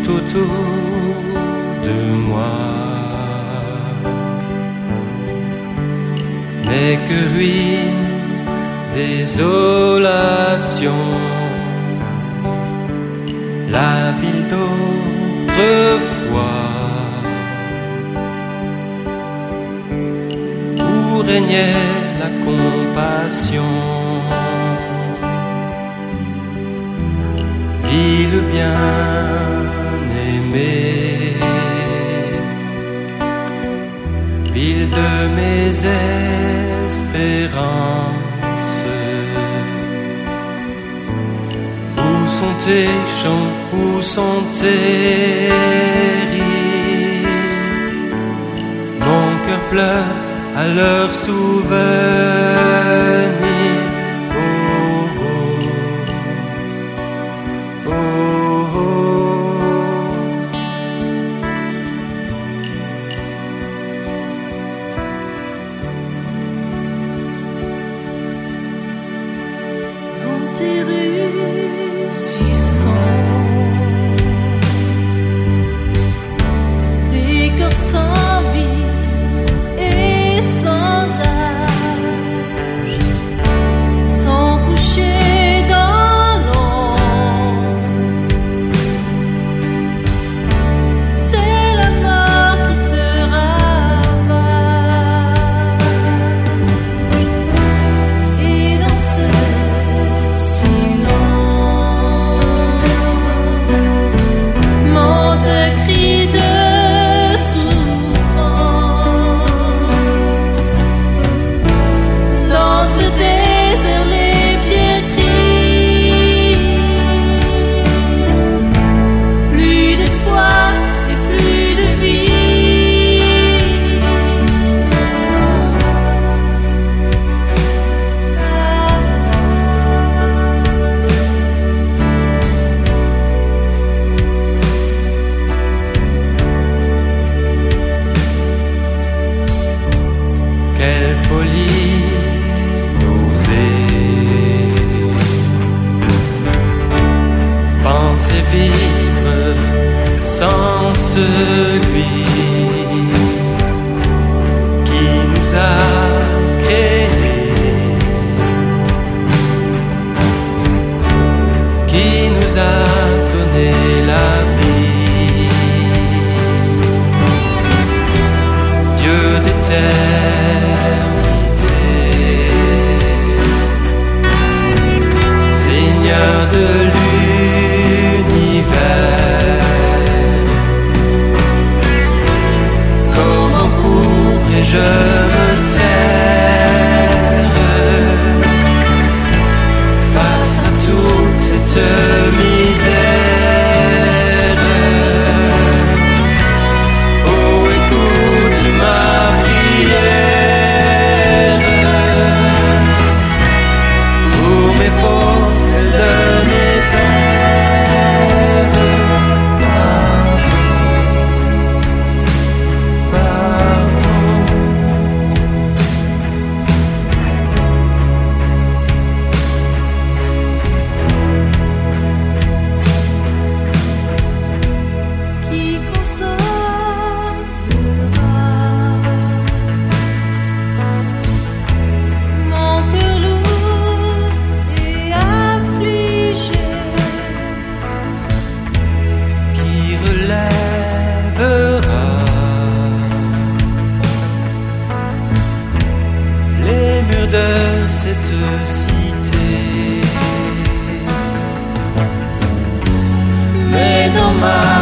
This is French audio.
autour de moi n'est que ruine, désolation. La ville d'autrefois où régnait la compassion, ville bien aimée, ville de mes espérances. Où sont tes chants, où sont tes rires? Mon cœur pleure à leur souvenir. Oh, oh, oh, oh. Dans tes rues si sombres, des cœurs sans vie et sans âge sont couchés dans l'ombre. C'est la mort qui te ravage. Et dans ce silence monte un cri de souffrance. Dans ce désert, les pieds crient. Plus d'espoir et plus de vie. Quelle folie d'oser penser vivre sans celui qui nous a créés, qui nous a donné la vie. Dieu d'éternité, Seigneur de l'univers, comment pourrais-je me taire face à toute cette misère? Oh, écoute ma prière, pour mes fautes, celles de mes pères. Pardon, Qui consolera mon cœur lourd et affligé? qui relèvera les murs de cette cité? Mais dans ma